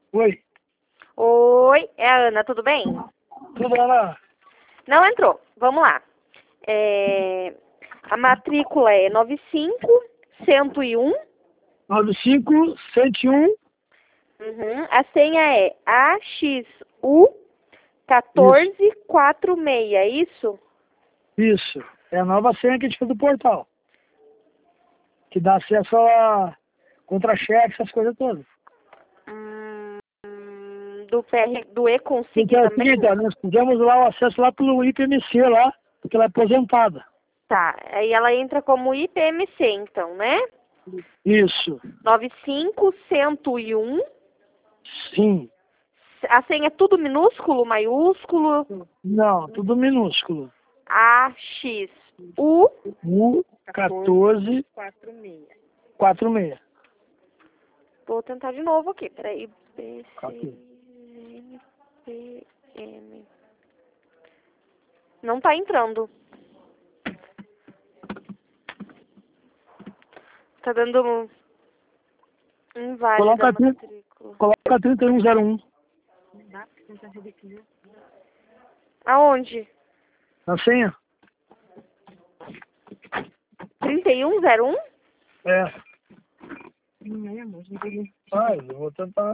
Oi. Oi, é a Ana, tudo bem? Tudo bom, Ana? Não entrou. Vamos lá. A matrícula é 95101. 95101. Uhum. A senha é AXU1446, é isso? Isso. É a nova senha que a gente fez do portal. Que dá acesso a contra-cheque, essas coisas todas. Do E-Consig Então, é o também? seguinte, ó, nós fizemos lá o acesso lá pelo IPMC lá, porque ela é aposentada. Tá, aí ela entra como IPMC, então, né? Isso. 95101. Sim. A senha é tudo minúsculo, maiúsculo? Não, tudo minúsculo. AXU U1446. Vou tentar de novo aqui. Peraí. Aqui. BCNPM. Não tá entrando. Tá dando inválida a matrícula. Coloca 3101. Aonde? Na senha? 3101? É. Vai, eu vou tentar.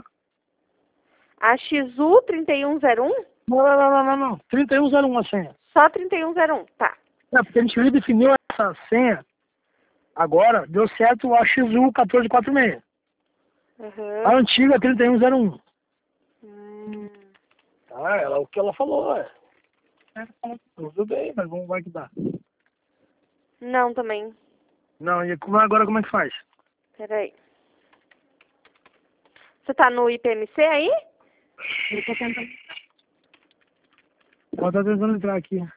AXU 3101? Não. 3101 a senha. Só 3101, tá. É, porque a gente redefiniu essa senha. Agora, deu certo o AXU 1446. Uhum. A antiga é 3101. Hum. Ah, ela, o que ela falou, é. Tudo bem, mas vamos ver que dá. Não, também. Não, e agora como é que faz? Peraí. Você tá no IPMC aí? Eu tô tentando. Ela tá tentando entrar aqui. A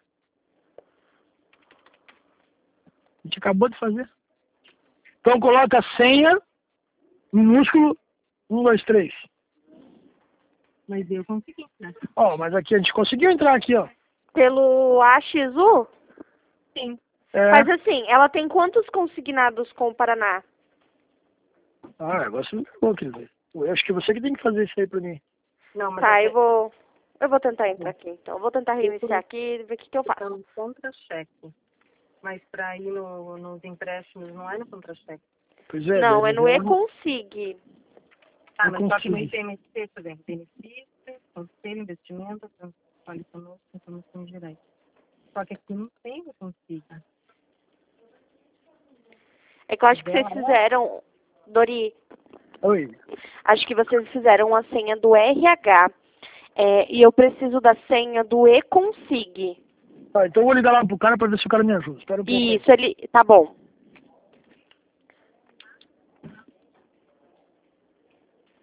gente acabou de fazer. Então coloca a senha, minúsculo, 1, 2, 3. Mas eu consegui, né? Ó, mas aqui a gente conseguiu entrar aqui, ó. Pelo AXU? Sim. É. Mas assim, ela tem quantos consignados com o Paraná? Ah, agora você me pegou, querido. Eu acho que você que tem que fazer isso aí pra mim. Não, mas Tá, eu vou tentar entrar aqui, então. Eu vou tentar reiniciar aqui e ver o que eu faço. no contra-cheque. Mas para ir nos empréstimos não é no contra-cheque. Pois é. Não, daí é no eu não- Tá, E-Consig. mas só que no consigo. IPMC, por exemplo, benefício, conselho, investimento, olha conosco, informação gerais. Só que aqui não tem o consiga. É que eu acho que vocês fizeram, Dori, Oi. acho que vocês fizeram a senha do RH. E eu preciso da senha do E-Consig. Tá, então eu vou ligar lá pro cara pra ver se o cara me ajuda. Espera um pouco aí. Isso, ele... Tá bom.